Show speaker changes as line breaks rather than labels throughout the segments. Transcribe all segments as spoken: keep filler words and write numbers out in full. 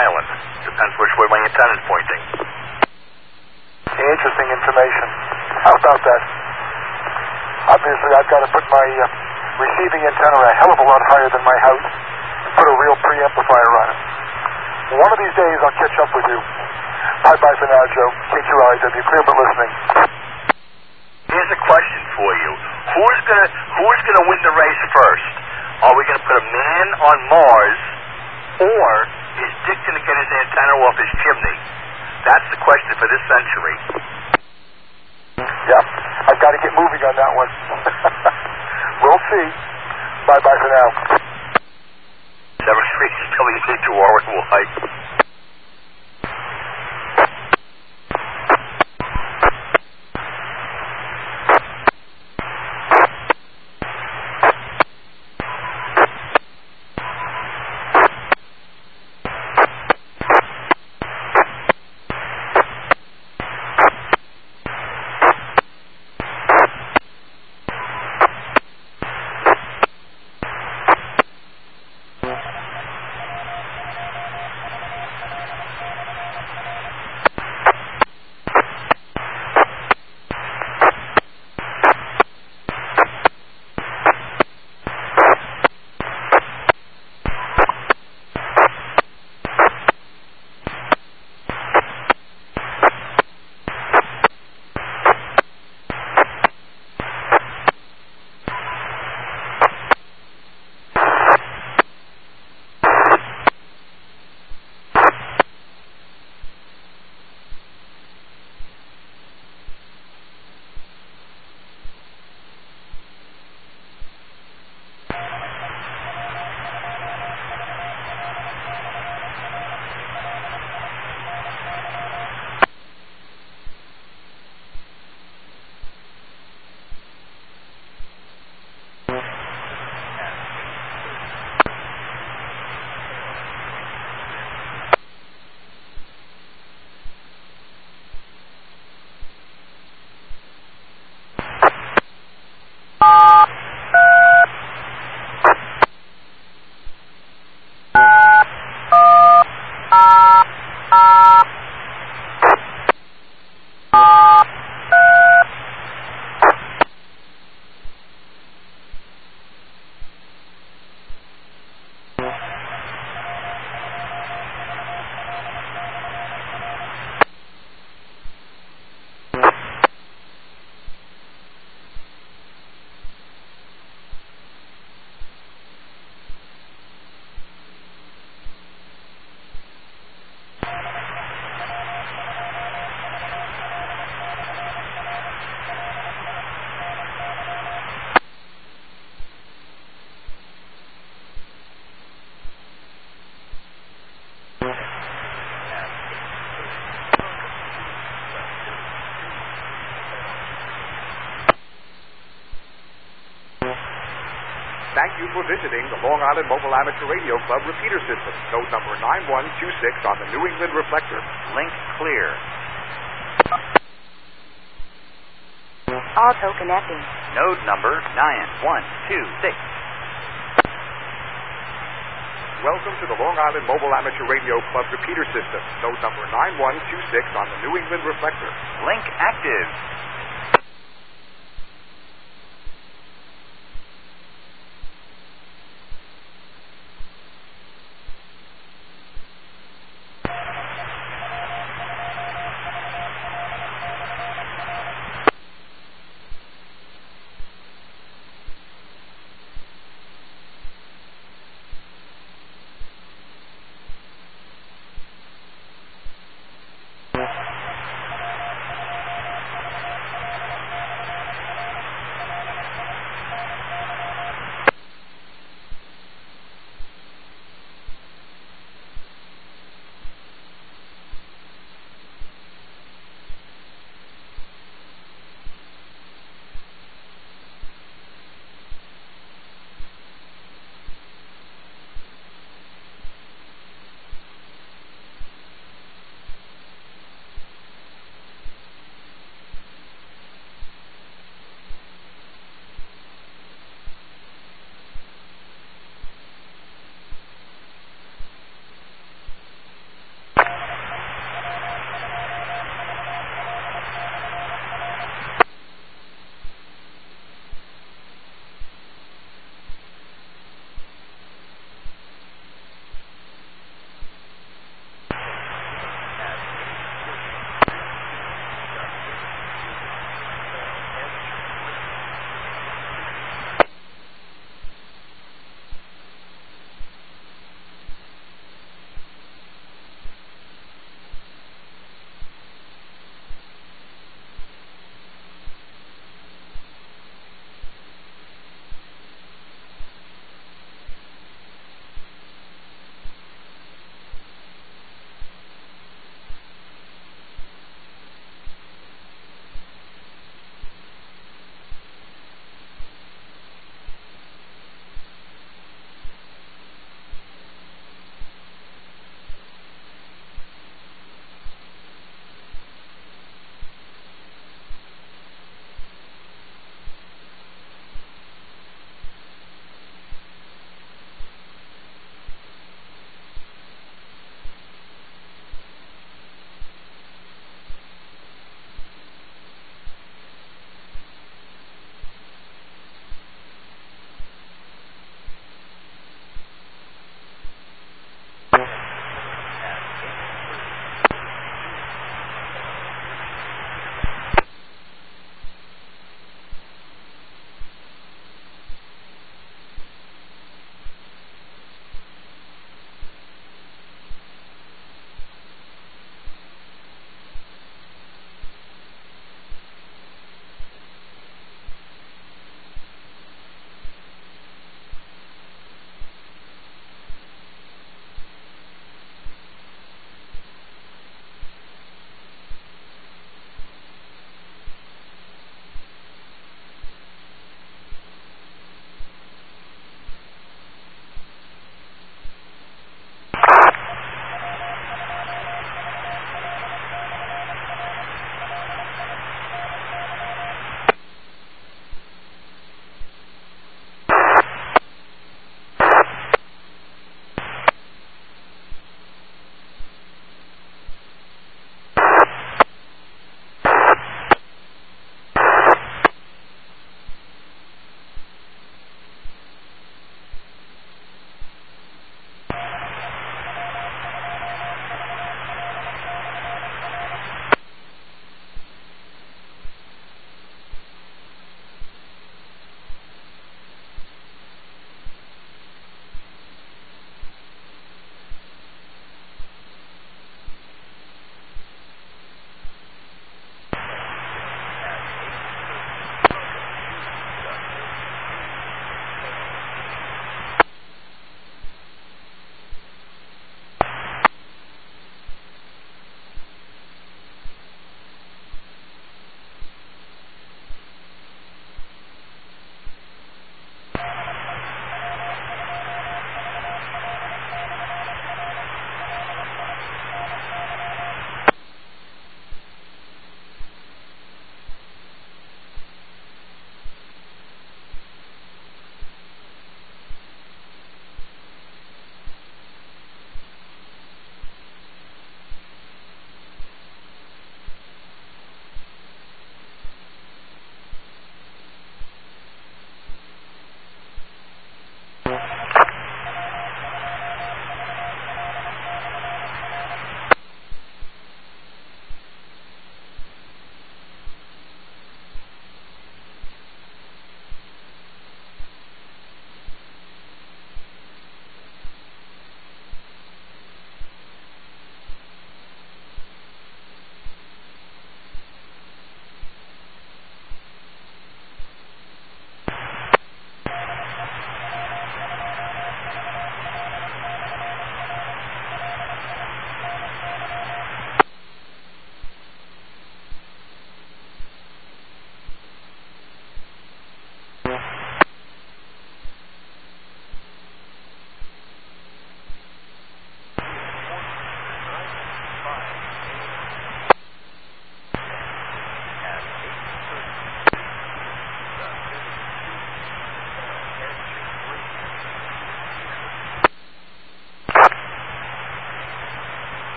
island. Depends which way my antenna's pointing.
Interesting information. How about that? Obviously, I've got to put my uh, receiving antenna a hell of a lot higher than my house and put a real preamplifier on it. One of these days, I'll catch up with you. Bye-bye for now, Joe. K Q R I W. Clear for listening.
Here's a question for you. Who's gonna Who's gonna win the race first? Are we gonna put a man on Mars, or is Dick gonna get his antenna off his chimney? That's the question for this century.
Yeah, I've got to get moving on that one. We'll see. Bye-bye for now.
seven three W two R Y.
Thank you for visiting the Long Island Mobile Amateur Radio Club repeater system. Node number nine one two six on the New England reflector.
Link clear.
Auto connecting.
Node number nine one two six.
Welcome to the Long Island Mobile Amateur Radio Club repeater system. Node number nine one two six on the New England reflector.
Link active.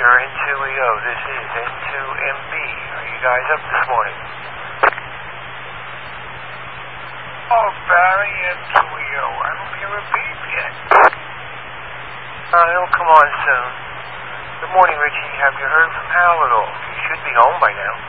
You're N two E O. This is N two M B. Are you guys up this morning?
Oh, Barry, N two E O. I don't hear a beep yet.
Uh, it'll come on soon. Good morning, Richie. Have you heard from Hal at all? He should be home by now.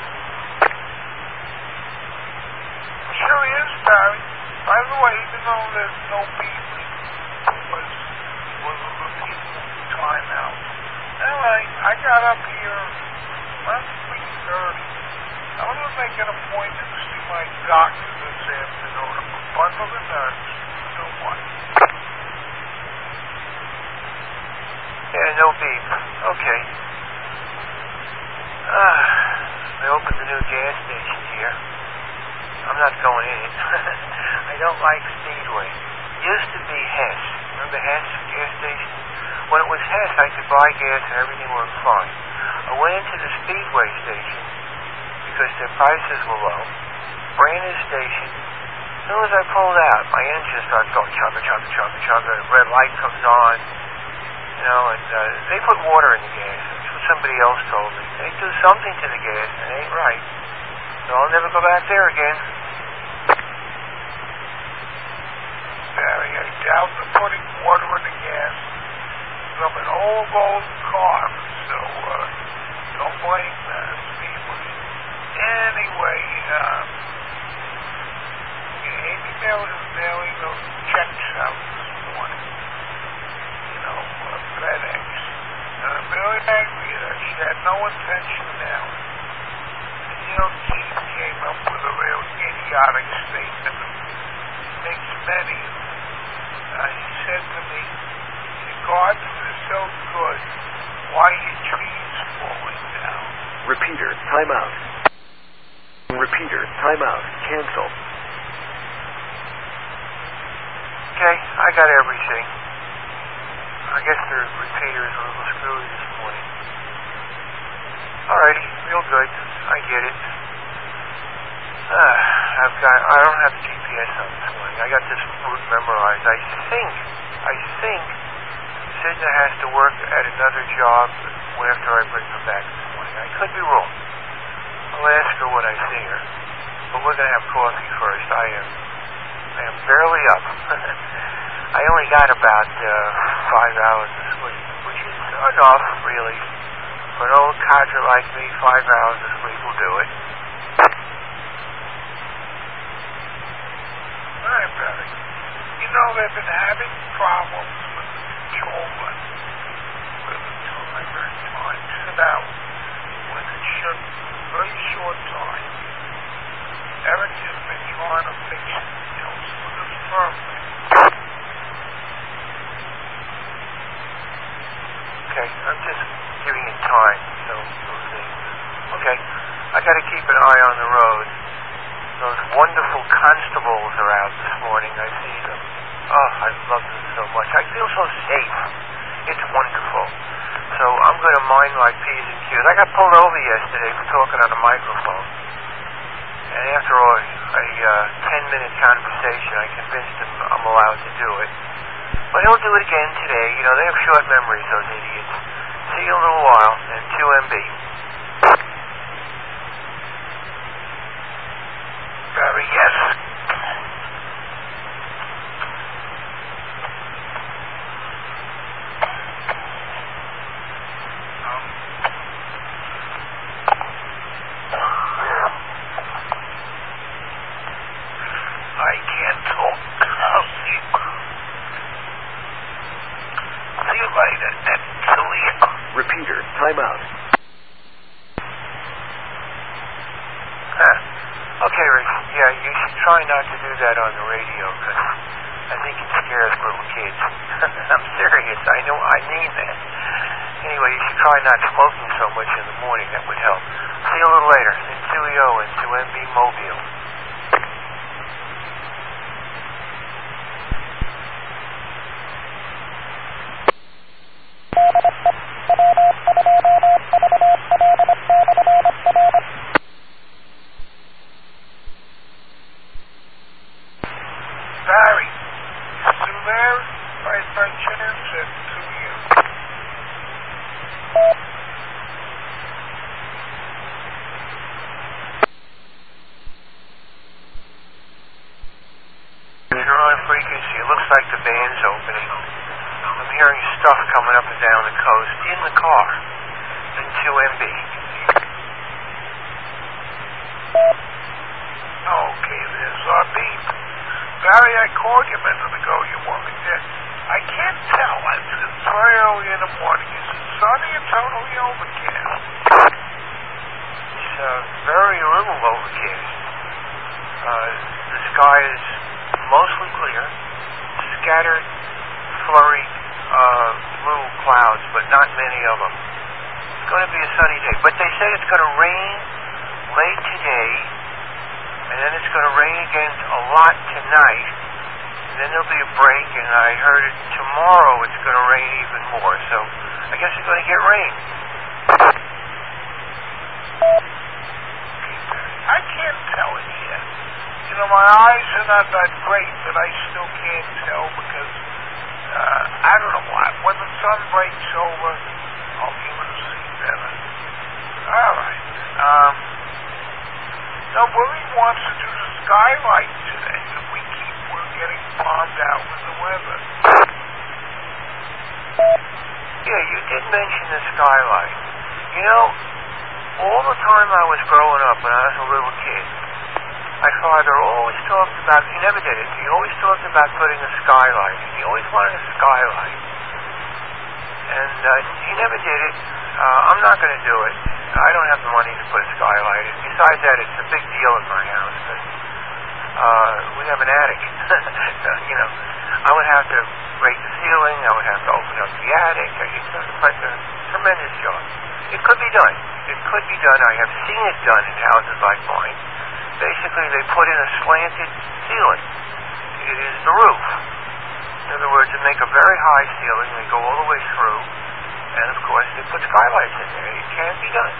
Sure he is, Barry. By the way, even though there's no beep, was was a repeatable timeout. Anyway, I got up here around three thirty. I was going to make an appointment to see my doctor this afternoon. I'm a bundle of nerves. You know what?
Yeah, no beep. Okay. Uh, they opened the new gas station here. I'm not going in it. I don't like Speedway. It used to be Hess. Remember Hess gas station? When it was Hess, I could buy gas and everything worked fine. I went into the Speedway station because their prices were low. Brand new station. As soon as I pulled out, my engine starts going chugga, chugga, chugga, chugga. The red light comes on. You know, and uh, they put water in the gas. That's what somebody else told me. They do something to the gas, and it ain't right. So I'll never go back there again.
Barry, I doubt they're putting water in the gas. I'm an old, old car, so uh, don't blame uh, Speedway. Anyway, uh, Amy Mail is mailing those checks out this morning. You know, uh, FedEx. And I'm really angry at her. She had no intention of mailing. And you know, Keith came up with a real idiotic statement. He makes many. Uh, he said to me, your gardens are so good, why are your trees falling down?
Repeater, timeout. Repeater, timeout. Cancel.
Okay, I got everything. I guess the repeater is a little screwy this morning. Alrighty, real good. I get it. Uh, I've got, I don't have the G P S on this morning. I got this route memorized. I think, I think Sidna has to work at another job after I bring her back this morning. I could be wrong. I'll ask her when I see her. But we're going to have coffee first. I am, I am barely up. I only got about uh, five hours of sleep, which is enough, really. For an old codger like me, five hours of sleep will do it.
All right, Barry. You know, they've been having problems with the controller where the timer times it out when it should be a very short time. Eric has been trying to fix it, you know, with his firmware.
Okay, I'm just giving it time, so we'll see. Okay, I got to keep an eye on the road. Those wonderful constables are out this morning. I see them. Oh, I love them so much. I feel so safe. It's wonderful. So I'm going to mind my P's and Q's. I got pulled over yesterday for talking on a microphone. And after all, a uh, ten-minute conversation, I convinced him I'm allowed to do it. But he'll do it again today. You know, they have short memories, those idiots. See you in a little while. And two M B.
Barry, yes. Um, I can't talk. I'll see you. See you later, and to you.
Repeater, timeout.
Huh. Okay, Rick. Yeah, you should try not to do that on the radio, because I think it scares little kids. I'm serious. I know. I mean that. Anyway, you should try not smoking so much in the morning. That would help. See you a little later. N two E O and two M B Mobile.
Barry, you still there? By, by chance, and to you.
down the coast in the car in two M B.
Okay, there's our beat. Barry, I called you a minute ago. You weren't there. I can't tell. It's, it's very early in the morning. Is it sunny or totally overcast?
It's uh, very little overcast. Uh, the sky is mostly clear, scattered, flurried uh, little clouds, but not many of them. It's going to be a sunny day. But they say it's going to rain late today, and then it's going to rain again a lot tonight, and then there'll be a break, and I heard it tomorrow it's going to rain even more, so I guess it's going to get rain.
I can't tell it yet. You know, my eyes are not that great, but I still can't tell because, uh, I don't know why. When the sun breaks over, I'll be able to see better. All right. Um, no, Willie wants to do the skylight today, and we keep, we're getting bombed out with the weather.
Yeah, you did mention the skylight. You know, all the time I was growing up when I was a little kid, my father always talked about, he never did it, he always talked about putting a skylight. He always wanted a skylight. And uh, he never did it. Uh, I'm not going to do it. I don't have the money to put a skylight in. Besides that, it's a big deal at my house. But, uh, we have an attic. You know, I would have to break the ceiling. I would have to open up the attic. It's like a tremendous job. It could be done. It could be done. I have seen it done in houses like mine. Basically, they put in a slanted ceiling. It is the roof. In other words, they make a very high ceiling. They go all the way through. And, of course, they put skylights in there. It can be done.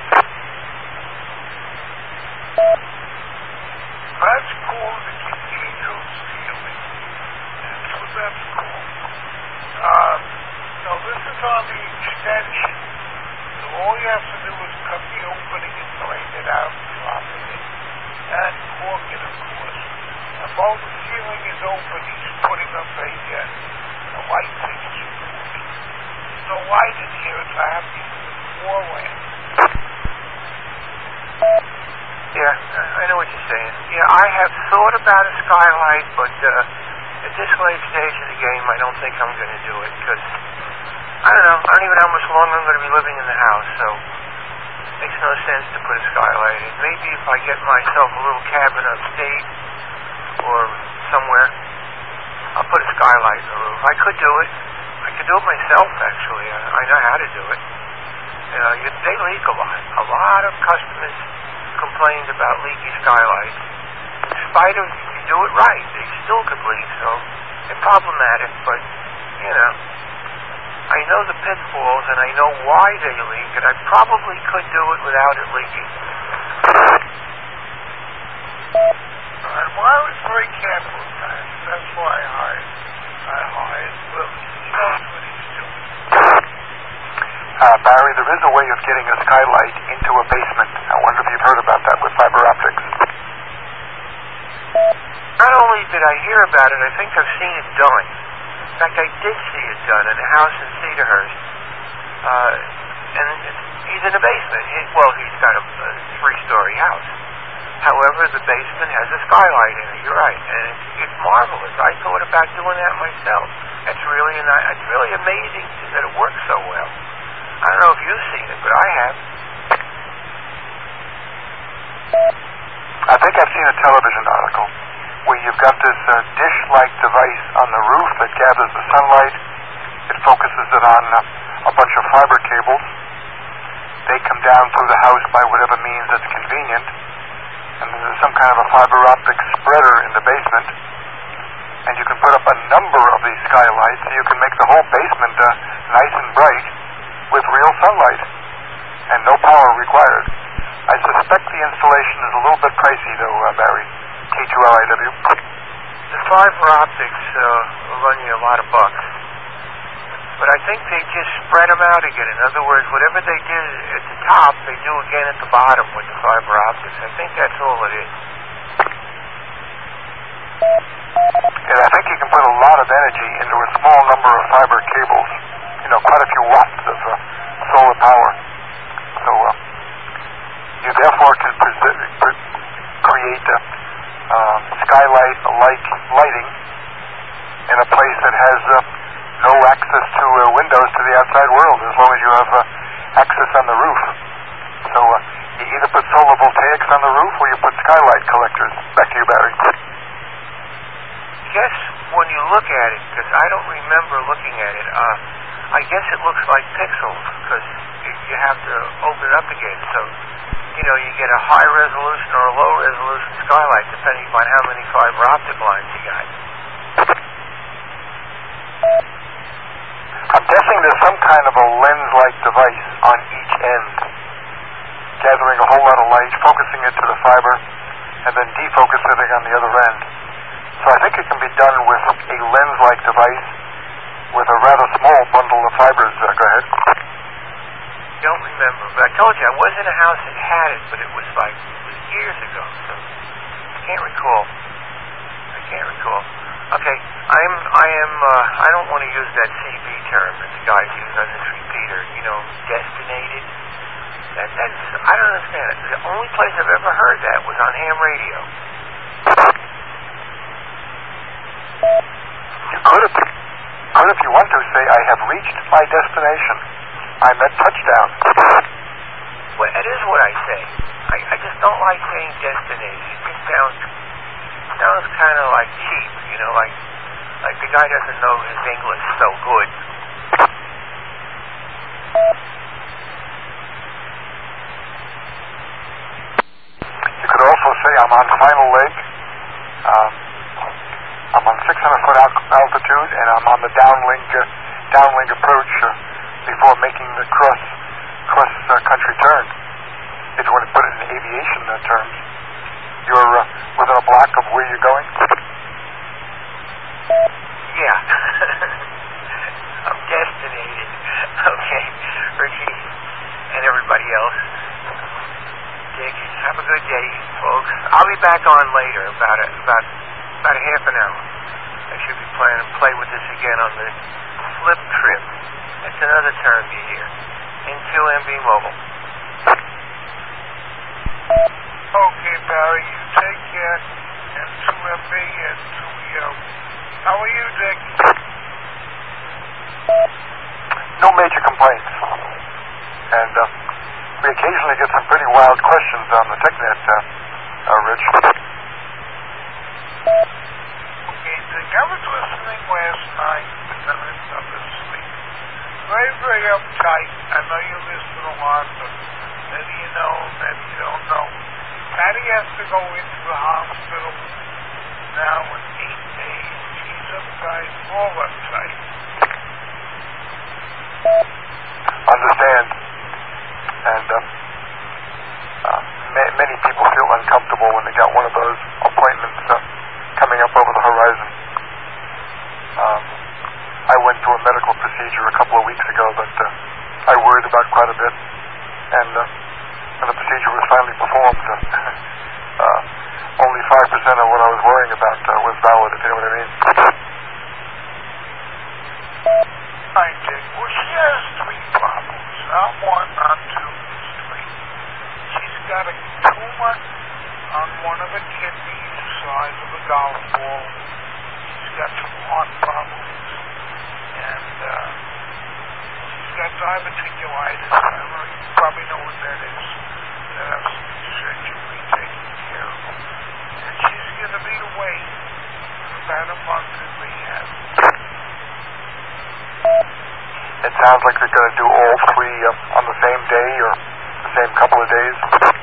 That's cool, the cathedral ceiling. That's what that's called. Uh, no, this is on the extension. So all you have to do is cut the opening and drain it out and drop it in. And cork it, of course. And while the ceiling is open, he's putting up a, uh, a light fixture. There's no light in here, so I have to use the floor lamp.
Yeah, I know what you're saying. Yeah, I have thought about a skylight, but uh, at this late stage of the game, I don't think I'm going to do it, because, I don't know, I don't even know how much longer I'm going to be living in the house, so it makes no sense to put a skylight in. Maybe if I get myself a little cabin upstate, or somewhere, I'll put a skylight in the roof. I could do it. I could do it myself, actually. I, I know how to do it. Uh, you, they leak a lot. A lot of customers complained about leaky skylights. In spite of you do it right, they still could leak, so they're problematic, but, you know, I know the pitfalls and I know why they leak, and I probably could do it without it leaking.
And well, I was very careful with that. That's why I hired, I hired Willie. He knows what he's doing.
Uh, Barry, there is a way of getting a skylight into a basement. I wonder if you've heard about that with fiber optics.
Not only did I hear about it, I think I've seen it done. In fact, I did see it done in a house in Cedarhurst. Uh, and it's, he's in a basement. He, well, he's got a, a three-story house. However, the basement has a skylight in it. You're right, and it's, it's marvelous. I thought about doing that myself. It's really, an, it's really amazing that it works so well. I don't know if you've seen it, but I have.
I think I've seen a television article where you've got this uh, dish-like device on the roof that gathers the sunlight. It focuses it on uh, a bunch of fiber cables. They come down through the house by whatever means that's convenient. And there's some kind of a fiber optic spreader in the basement. And you can put up a number of these skylights so you can make the whole basement uh, nice and bright with real sunlight and no power required. I suspect the installation is a little bit pricey, though, uh, Barry. K two L I W.
The fiber optics uh, will run you a lot of bucks. But I think they just spread them out again. In other words, whatever they did at the top, they do again at the bottom with the fiber optics. I think that's all it is.
And I think you can put a lot of energy into a small number of fiber cables. you know, quite a few watts of uh, solar power. So uh, you therefore can pre- pre- create uh, um, skylight-like lighting in a place that has uh, no access to uh, windows to the outside world, as long as you have uh, access on the roof. So uh, you either put solar voltaics on the roof or you put skylight collectors. Back to you, Barry.
Yes, when you look at it, because I don't remember looking at it, uh, I guess it looks like pixels, because you have to open it up again. So, you know, you get a high resolution or a low resolution skylight, depending on how many fiber optic lines you got.
I'm guessing there's some kind of a lens-like device on each end, gathering a whole lot of light, focusing it to the fiber, and then defocusing it on the other end. So I think it can be done with a lens-like device with a rather small bundle of fibers. Uh, go ahead.
Don't remember, but I told you I was in a house that had it, but it was like it was years ago, so I can't recall. I can't recall. Okay, I'm I am uh, I don't want to use that C B term that the guys use on this repeater. You know, destinated. That that's I don't understand it. The only place I've ever heard that was on ham radio.
You could have, could if you want to say, I have reached my destination. I'm at touchdown.
Well, it is what I say. I, I just don't like saying destinated. It just sounds sounds kind of like cheap, you know, like like the guy doesn't know his English so good.
You could also say I'm on final leg. Um, I'm on six hundred foot al- altitude, and I'm on the downlink uh, downlink approach uh, before making the cross cross uh, country turn. If you want to put it in aviation uh, terms, you're uh, within a block of where you're going.
Yeah, I'm destinated. Okay, Richie and everybody else. Dick, have a good day, folks. I'll be back on later, about a, about about a half an hour. I should be planning to play with this again on the flip trip. That's another term you hear. In two M B Mobile.
Okay, Barry, you take care. And two M B and two E O. How are you, Dick?
No major complaints. And uh, we occasionally get some pretty wild questions on the TechNet, uh, uh, Rich.
Okay, Dick, I was listening last night, but then I fell asleep. Very, very uptight. I know you listen a lot, but maybe you know, maybe you don't know. Patty has to go into the hospital now in eight days. She's uptight, all uptight.
Understand. And uh, uh, ma- many people feel uncomfortable when they got one of those appointments uh, coming up over the horizon. Um, I went to a medical procedure a couple of weeks ago that uh, I worried about quite a bit, and uh, when the procedure was finally performed, uh, uh, only five percent of what I was worrying about uh, was valid, if you know what I mean.
Right, Dick. Well, she has three problems. Not one, not two, it's three. She's got a tumor on one of the kidneys the size of a golf ball. She's got some heart problems. And uh, she's got diverticulitis. I don't know, you probably know what that is. That has to be surgically taken care of. And she's going to be away for about a month in rehab.
It sounds like they're going to do all three uh, on the same day or the same couple of days.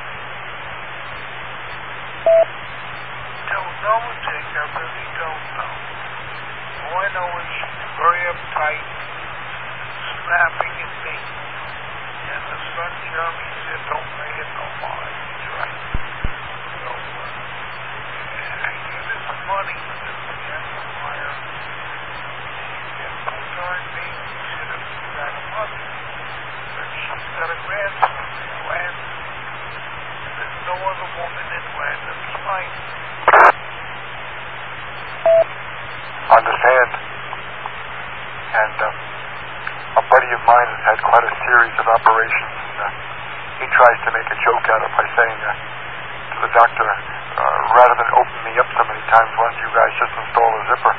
Don't know, Dick. I really don't know. All I know is she's very uptight, snapping at me. And the son Jeremy said, don't pay it no mind. He's right. So, uh, I give her some money because we have to hire. She's got full-time baby. About a month, but she's got a grandson in Landon, and there's no other woman in Landon's life.
Understand. And uh, a mine has had quite a series of operations, and uh, he tries to make a joke out of it by saying uh, to the doctor, uh, rather than open me up so many times, why don't you guys just install a zipper?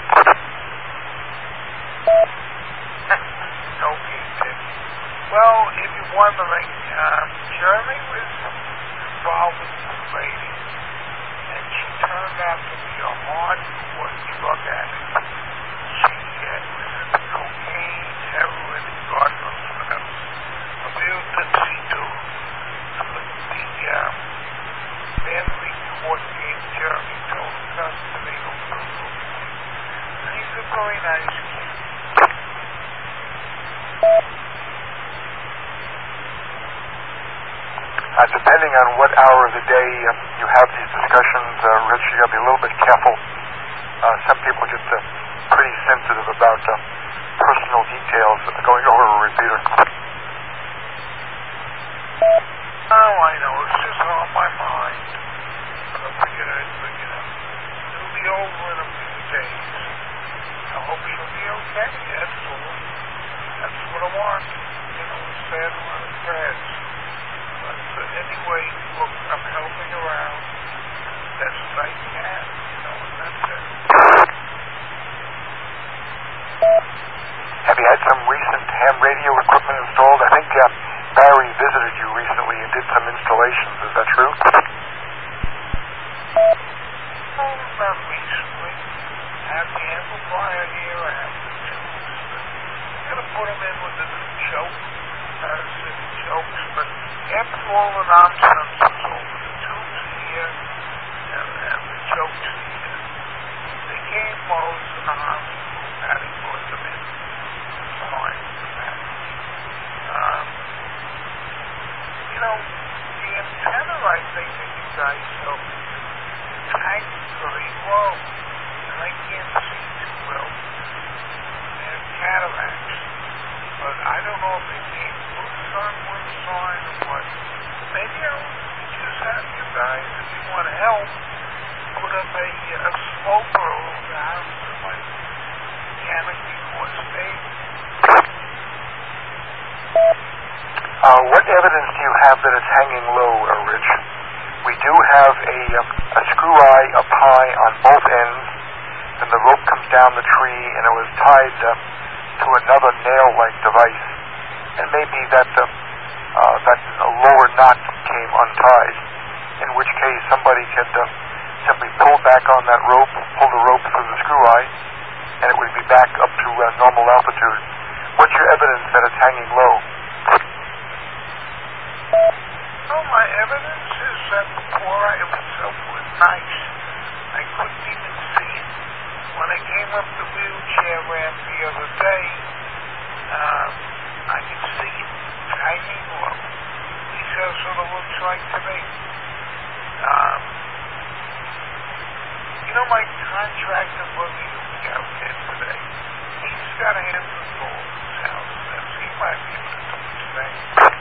Okay, Dick. Well, if you're wondering, um, Jeremy was involved with this lady, and she turned out to be a hardcore drug addict. She uh, was into cocaine, heroin, and God knows what else. A real tuxedo. But the um, family court gave Jeremy total custody over the roof. And he's a very nice kid.
Uh, depending on what hour of the day uh, you have these discussions, uh, Rich, you got to be a little bit careful. Uh, some people get uh, pretty sensitive about uh, personal details going over a repeater.
Oh, I know. It's just on my mind. But I figured I'd bring it up. It'll be over in a few days. I hope she'll be okay. That's all. That's what I want. You know, it's sad a lot of prayers. But uh, anyway, look, I'm helping around as best as I can. You know, and that's it.
Have you had some recent ham radio equipment installed? I think uh, Barry visited you recently and did some installations. Is that true?
Oh, not recently. I have the amplifier here. I have the tubes. I'm going to put them in with the new choke. Uh, the chokes. But after all the nonsense is over, the tubes are here and, and the chokes are here. They came Moe's in the hospital. Patty brought them in. It's fine for that. Um, you know, the antenna, I think, that you guys helped me with, it's hanging very low, and I can't see too well. They have cataracts, but I don't know if they came loose on one side or what. Maybe I'll just have you guys, if you want to help, put up a, a sloper over the house that might mechanically more stable.
Uh, what evidence do you have that it's hanging low, uh, Rich? We do have a, um, a screw eye up high on both ends, and the rope comes down the tree, and it was tied uh, to another nail-like device. And maybe that uh, uh, that lower knot came untied, in which case somebody could uh, simply pull back on that rope, pull the rope through the screw eye, and it would be back up to uh, normal altitude. What's your evidence that it's hanging low?
Well, my evidence is that the poor eye itself was nice. I couldn't even see it. When I came up the wheelchair ramp the other day, uh, I could see it. It's hanging low. At least that's what it looks like to me. Um, you know, my contractor Boogie will be out there today. He's got a hand with all his houses, and he might be able to do his thing.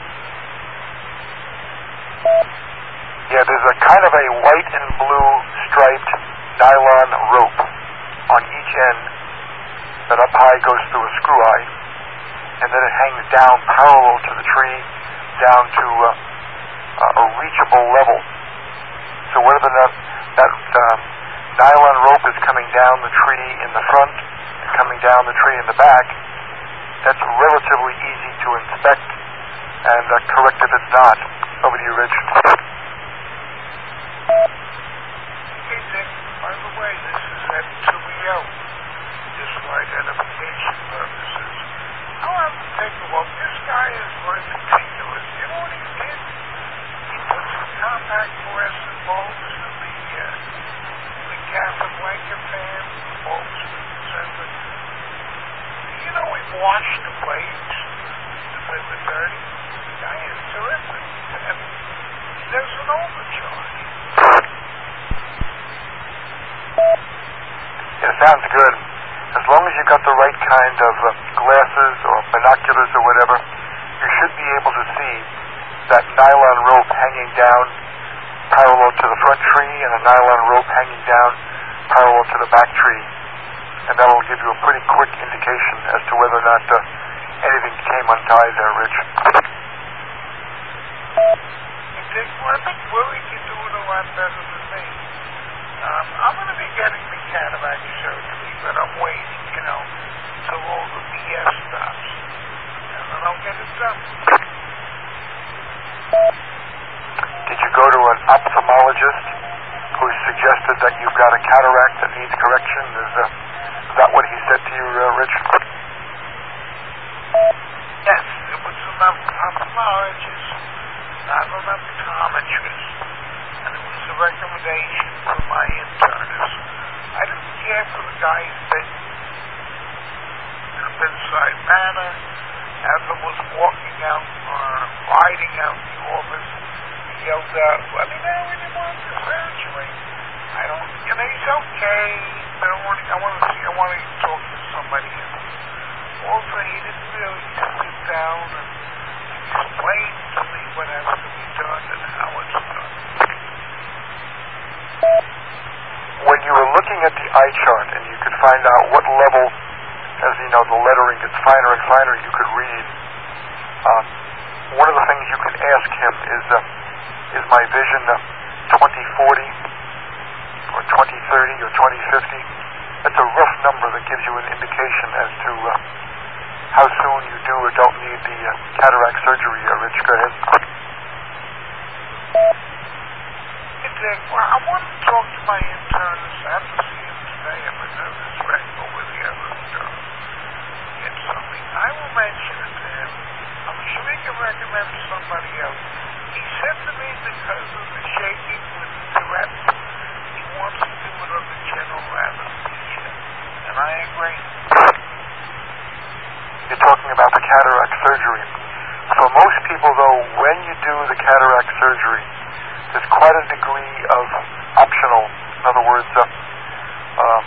Yeah, there's a kind of a white and blue striped nylon rope on each end that up high goes through a screw eye, and then it hangs down parallel to the tree down to uh, a reachable level. So whether that, that uh, nylon rope is coming down the tree in the front and coming down the tree in the back, that's relatively easy to inspect and uh, correct if it's not. Over to you, Rich.
Hey, Dick, by the way, this is at two E O, just for identification purposes. I'll have to take a look. This guy is very meticulous. You know what he did? He put some compact fluorescent bulbs in the, uh, the Casablanca fan, the bulbs with the center. You know, he washed the blades if they were dirty. The guy is terrific. And he doesn't overcharge.
Yeah, sounds good. As long as you've got the right kind of uh, glasses or binoculars or whatever, you should be able to see that nylon rope hanging down parallel to the front tree and a nylon rope hanging down parallel to the back tree. And that'll give you a pretty quick indication as to whether or not uh, anything came untied there, Rich.
Dick, well, I think Willie can do it a lot better than me. Um, I'm going to be getting the cataract surgery, but I'm waiting, you know, till all the B S stops. And then I'll get it done.
Did you go to an ophthalmologist who suggested that you've got a cataract that needs correction? Is, uh, is that what he said to you, uh, Rich?
Yes, it was an ophthalmologist, not an optometrist. And it was a recommendation from my internist. I didn't care for the guys that in a bedside manner, as I was walking out, uh, riding out the office, he yelled out, "Let me know when you want the surgery." I don't, you know, he's okay, but I want, I want to see, I want to talk to somebody else. Also, he didn't really sit down and explain to me what has to be done and how it's done.
When you were looking at the eye chart and you could find out what level, as you know, the lettering gets finer and finer, you could read, uh, one of the things you can ask him is, uh, is my vision uh, twenty forty or twenty thirty or twenty fifty? That's a rough number that gives you an indication as to uh, how soon you do or don't need the uh, cataract surgery. Uh, Rich, go ahead.
Hey, Dick, well, I want to talk to my internist. I have to see him today. I'm going to this right over the other stuff. Get something. I will mention it to him. I'm sure he can recommend somebody else. He said to me because of the shaking with Tourette, he wants to do it under general anesthesia. And I agree.
You're talking about the cataract surgery. For most people, though, when you do the cataract surgery, there's quite a degree of optional. In other words, uh, uh,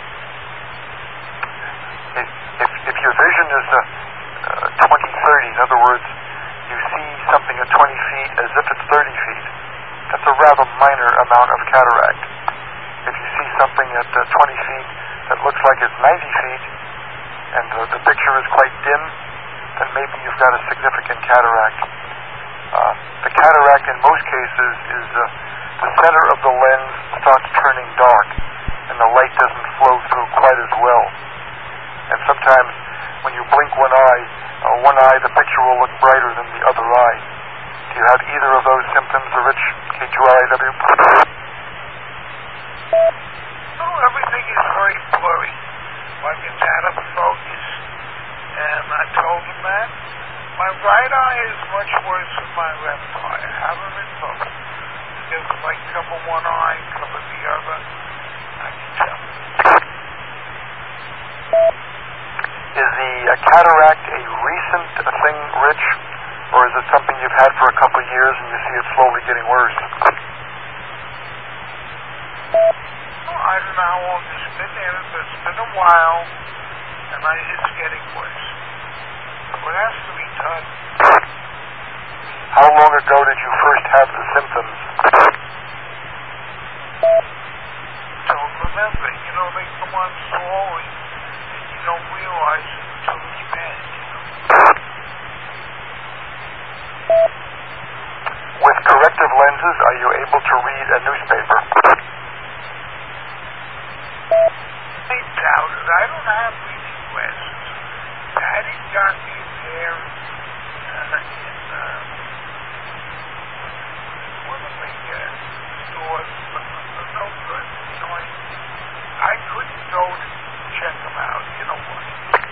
if, if, if your vision is uh, uh, twenty thirty, in other words, you see something at twenty feet as if it's thirty feet, that's a rather minor amount of cataract. If you see something at uh, twenty feet that looks like it's ninety feet, and uh, the picture is quite dim, then maybe you've got a significant cataract. Uh, the cataract in most cases is uh, the center of the lens starts turning dark, and the light doesn't flow through quite as well. And sometimes when you blink one eye, uh, one eye, the picture will look brighter than the other eye. Do you have either of those symptoms, Rich, K two R I W?
No, everything is very blurry. Like it's out of focus. And I told him that. My right eye is much worse than my left eye. I have them in both. Because if I cover one eye and cover the other, I can tell.
Is the uh, cataract a recent uh, thing, Rich? Or is it something you've had for a couple of years and you see it slowly getting worse?
Oh, I don't know how long it's been there, but it's been a while, and I, it's getting worse. So it has to be done.
How long ago did you first have the symptoms?
Don't remember. You know, they come on slowly, and you don't realize it until it's bad, you know.
With corrective lenses, are you able to read a newspaper?
I doubt it. I don't have reading glasses. Daddy got me a pair uh, in uh, one of the uh, stores, but they're no good. You know, I, I couldn't go to check them out. You know what?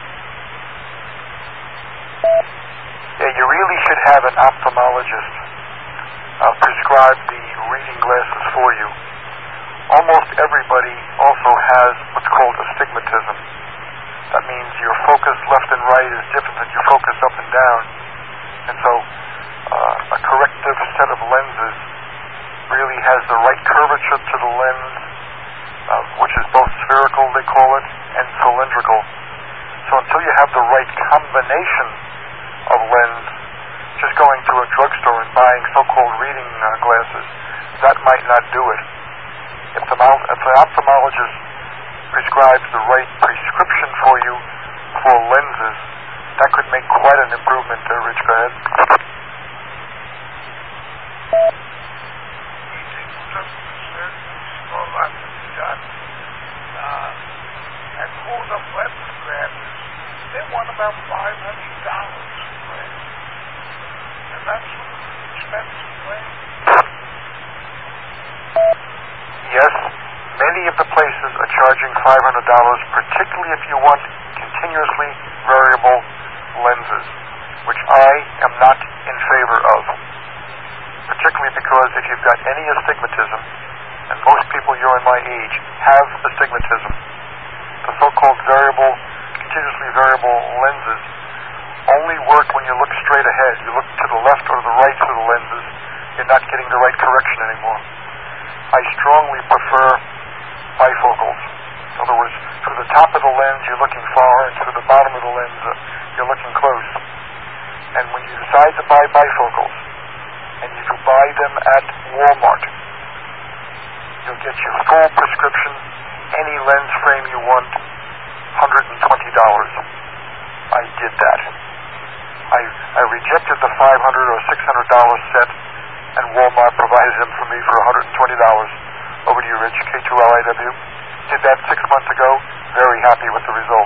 Yeah, you really should have an ophthalmologist uh, prescribe the reading glasses for you. Almost everybody also has what's called astigmatism. That means your focus left and right is different than your focus up and down. And so uh, a corrective set of lenses really has the right curvature to the lens, uh, which is both spherical, they call it, and cylindrical. So until you have the right combination of lens, just going to a drugstore and buying so-called reading uh, glasses, that might not do it. If the, if the ophthalmologist prescribes the right prescription for you for lenses, that could make quite an improvement, uh, Rich. Go ahead.
I called up lens crafters. They want about five hundred dollars for it. And that's an expensive lens.
Yes, many of the places are charging five hundred dollars, particularly if you want continuously variable lenses, which I am not in favor of. Particularly because if you've got any astigmatism, and most people your and my age have astigmatism, the so-called variable, continuously variable lenses only work when you look straight ahead. You look to the left or the right through the lenses, you're not getting the right correction anymore. I strongly prefer bifocals. In other words, through the top of the lens you're looking far, and through the bottom of the lens uh, you're looking close. And when you decide to buy bifocals, and if you buy them at Walmart, you'll get your full prescription, any lens frame you want, one hundred twenty dollars. I did that. I, I rejected the five hundred dollars or six hundred dollars set, and Walmart provided them for me for one hundred twenty dollars. Over to you, Rich, K two L I W. Did that six months ago. Very happy with the result.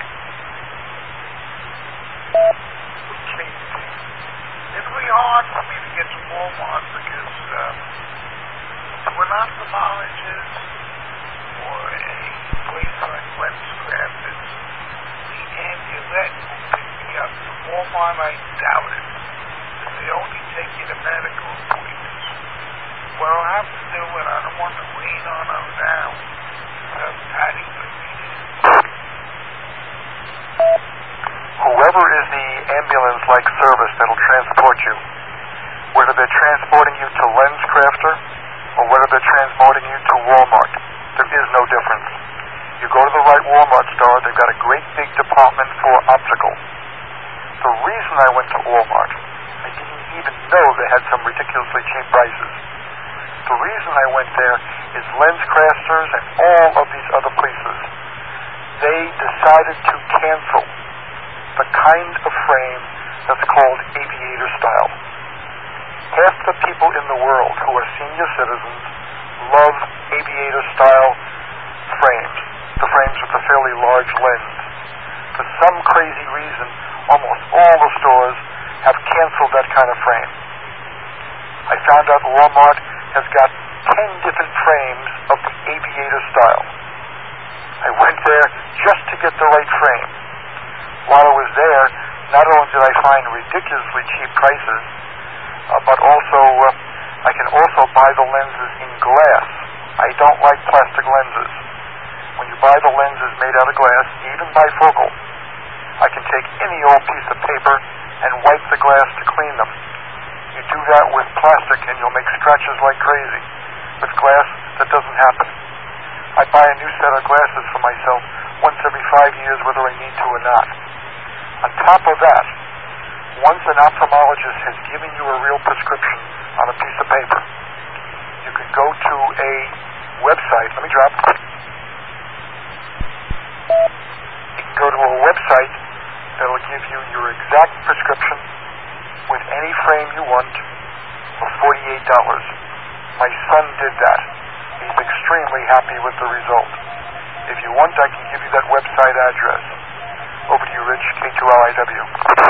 Okay. It's really hard for me to get to Walmart because um, to an ophthalmologist or a place like Lens Crafters, the Amulet will pick me up. To Walmart, I doubt it. They only take you to medical appointments. What I'll have to do, and I don't want to lean on them now, uh, Patty, but read it.
Whoever is the ambulance-like service that'll transport you, whether they're transporting you to Lens Crafter or whether they're transporting you to Walmart, there is no difference. You go to the right Walmart store, they've got a great big department for optical. The reason I went to Walmart, I didn't even know they had some ridiculously cheap prices. The reason I went there is Lens Crafters and all of these other places, they decided to cancel the kind of frame that's called aviator style. Half the people in the world who are senior citizens love aviator style frames, the frames with a fairly large lens. For some crazy reason, almost all the stores have canceled that kind of frame. I found out Walmart has got ten different frames of the aviator style. I went there just to get the right frame. While I was there, not only did I find ridiculously cheap prices, uh, but also uh, I can also buy the lenses in glass. I don't like plastic lenses. When you buy the lenses made out of glass, even bifocal, I can take any old piece of paper and wipe the glass to clean them. You do that with plastic and you'll make scratches like crazy. With glass, that doesn't happen. I buy a new set of glasses for myself once every five years, whether I need to or not. On top of that, once an ophthalmologist has given you a real prescription on a piece of paper, you can go to a website. Let me drop. You can go to a website that will give you your exact prescription with any frame you want for forty-eight dollars. My son did that. He's extremely happy with the result. If you want, I can give you that website address. Over to you, Rich, K two L I W.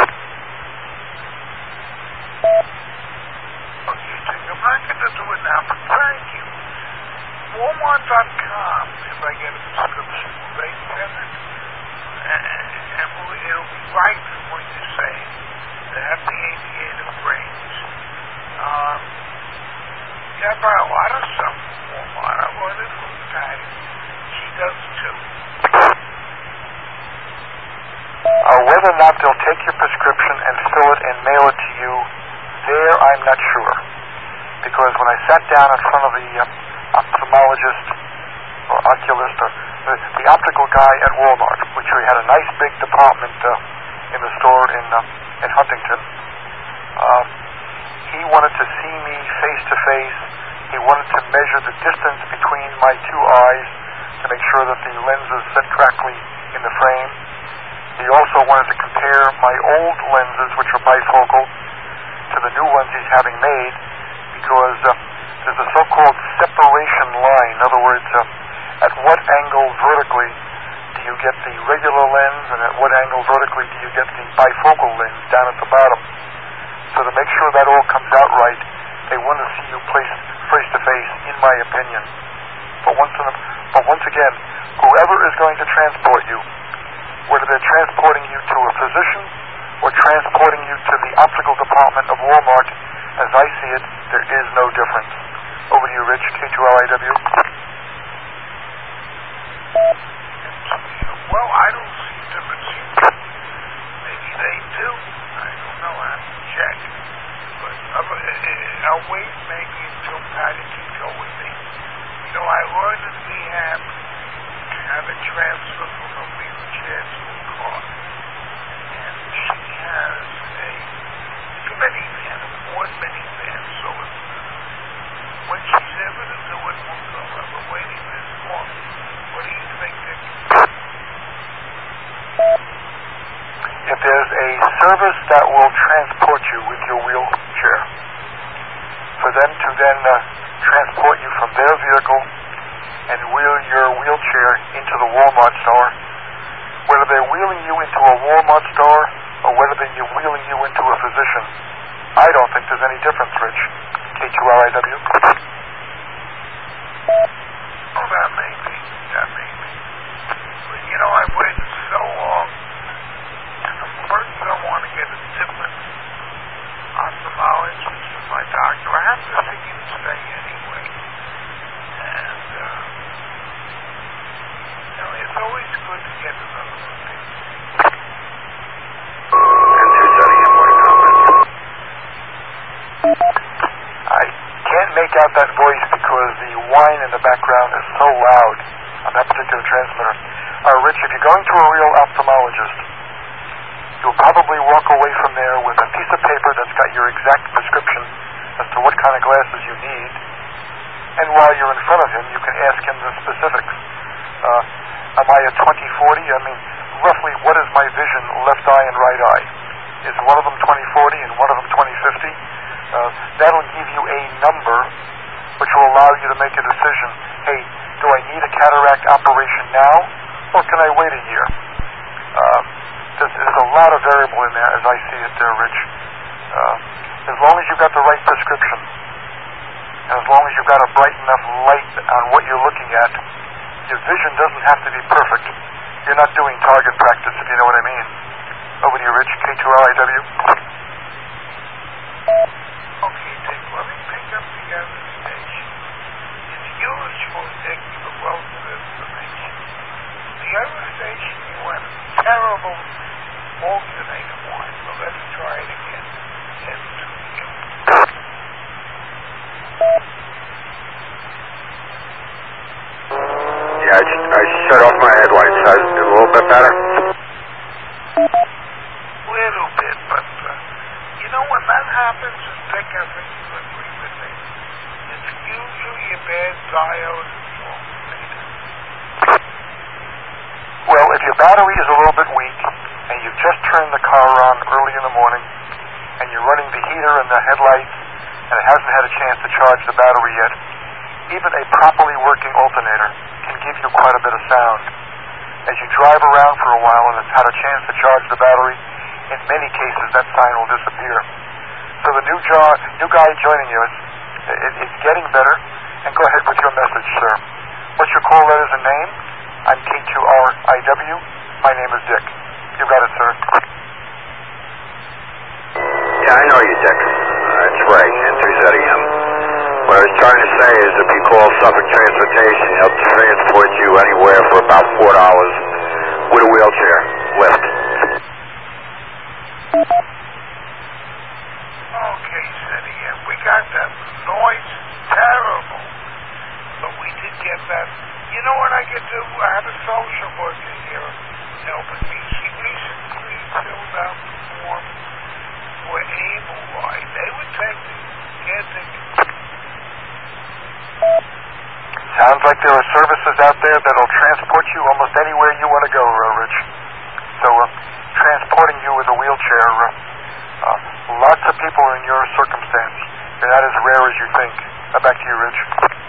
Okay, Jake, I'm not going to do it now, but thank you. Walmart dot com, if I get a prescription, will they send it? And will, it'll be right from what you're saying. They have the aviator frames. Um, yeah, I buy a lot of stuff from Walmart. I ordered from Patty. She does too.
Uh, whether or not they'll take your prescription and fill it and mail it to you, there I'm not sure. Because when I sat down in front of the uh, ophthalmologist or oculist or the, the optical guy at Walmart, which we had a nice big department uh, in the store in uh, in Huntington, uh, he wanted to see me face to face. He wanted to measure the distance between my two eyes to make sure that the lenses set correctly in the frame. He also wanted to compare my old lenses, which are bifocal, to the new ones he's having made, because uh, there's a so-called separation line. In other words, uh, at what angle vertically do you get the regular lens, and at what angle vertically do you get the bifocal lens down at the bottom? So to make sure that all comes out right, they want to see you placed face-to-face, in my opinion. But once, in a, but once again, whoever is going to transport you, whether they're transporting you to a physician or transporting you to the optical department of Walmart, as I see it, there is no difference. Over to you, Rich, K two L I W.
Well, I don't see a difference either. Maybe they do. I don't know. I have to check. But uh, I'll wait maybe until Patty can go with me. You know, I learned in rehab to have a transfer from a wheelchair to a car. And she has a, it's a minivan, a Ford minivan. So it's, when she's able to do it, we'll go have a waiting list for me. What do you think, Dick?
If there's a service that will transport you with your wheelchair, for them to then uh, transport you from their vehicle and wheel your wheelchair into the Walmart store, whether they're wheeling you into a Walmart store or whether they're wheeling you into a physician, I don't think there's any difference, Rich. K two L I W.
Oh, that may be. That may be. But, you know, I've waited so long. First, I want to get a different ophthalmologist from my doctor. I have to see him stay anyway. And, uh, you know, it's always good to get another opinion.
I can't make out that voice because the whine in the background is so loud on that particular transmitter. Uh, Rich, if you're going to a real ophthalmologist, you'll probably walk away from there with a piece of paper that's got your exact prescription as to what kind of glasses you need. And while you're in front of him, you can ask him the specifics. Uh, am I a twenty forty? I mean, roughly, what is my vision, left eye and right eye? Is one of them twenty forty and one of them twenty fifty? Uh, that'll give you a number which will allow you to make a decision. Hey, do I need a cataract operation now, or can I wait a year? Uh, there's, there's a lot of variable in there, as I see it there, Rich. Uh, as long as you've got the right prescription, and as long as you've got a bright enough light on what you're looking at, your vision doesn't have to be perfect. You're not doing target practice, if you know what I mean. Over to you, Rich, K two L I W.
Okay, Dick, let me pick up the other station. It's usual, Dick, for wealth of information. The other station, you had a terrible alternator one, but let's try it again. Head to you.
Yeah, I, I shut off my headlights. Is it a little bit better?
Little bit, but uh, you know when that happens, and Dick, I think you agree with me, it's usually a bad diode alternator.
Well, if your battery is a little bit weak, and you've just turned the car on early in the morning, and you're running the heater and the headlights, and it hasn't had a chance to charge the battery yet, even a properly working alternator can give you quite a bit of sound. As you drive around for a while and it's had a chance to charge the battery, in many cases that sign will disappear. So the new, jo- new guy joining you, is, it, it's getting better, and go ahead with your message, sir. What's your call letters and name? I'm K two R I W. My name is Dick. You got it, sir.
Yeah, I know you, Dick. Uh, it's Ray, N three Z E M. What I was trying to say is if you call Suffolk Transportation, they'll transport you anywhere for about four dollars with a wheelchair lift.
Okay, City, yeah, we got that noise terrible, but we did get that. You know what I could do? I had a social worker here helping me. She recently filled out the form for Able Ride. They would take me. Can't think of it.
Sounds like there are services out there that'll transport you almost anywhere you want to go, uh, Rich. So uh, transporting you with a wheelchair, uh, uh, lots of people are in your circumstance. You're not as rare as you think. Uh, back to you, Rich.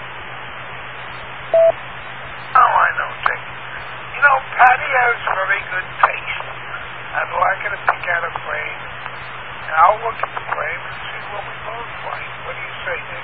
Oh, I know, Dick. You know, Patty has very good taste. I'd like her to pick out a frame, and I'll look at the frame and see what we both like. What do you say, Dick?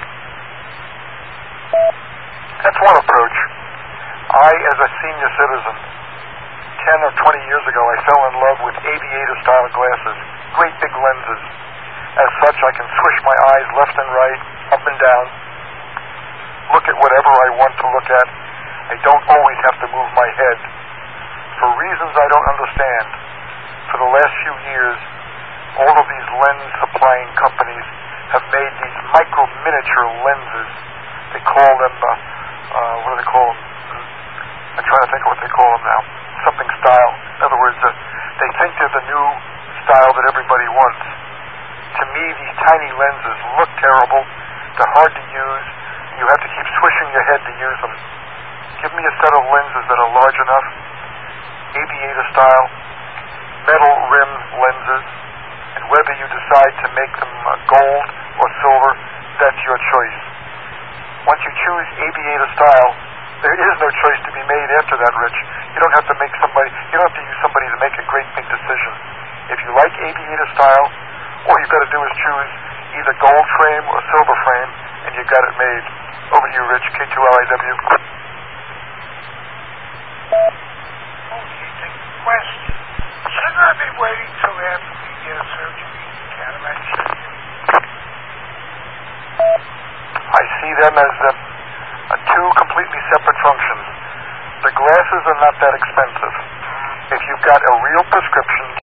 That's one approach. I, as a senior citizen, ten or twenty years ago, I fell in love with aviator-style glasses, great big lenses. As such, I can swish my eyes left and right, up and down, look at whatever I want to look at. I don't always have to move my head. For reasons I don't understand, for the last few years, all of these lens-supplying companies have made these micro-miniature lenses. They call them, uh, uh, what do they call them? I'm trying to think of what they call them now. Something style. In other words, uh, they think they're the new style that everybody wants. To me, these tiny lenses look terrible. They're hard to use. You have to keep swishing your head to use them. Give me a set of lenses that are large enough, aviator style, metal rim lenses, and whether you decide to make them uh, gold or silver, that's your choice. Once you choose aviator style, there is no choice to be made after that, Rich. You don't have to make somebody, you don't have to use somebody to make a great big decision. If you like aviator style, all you've got to do is choose either gold frame or silver frame, and you got it made. Over to you, Rich, K two L I W.
Okay, Dick, question. Shouldn't I be waiting till after the uh, surgery, cataract surgery?
I see them as uh, uh, two completely separate functions. The glasses are not that expensive.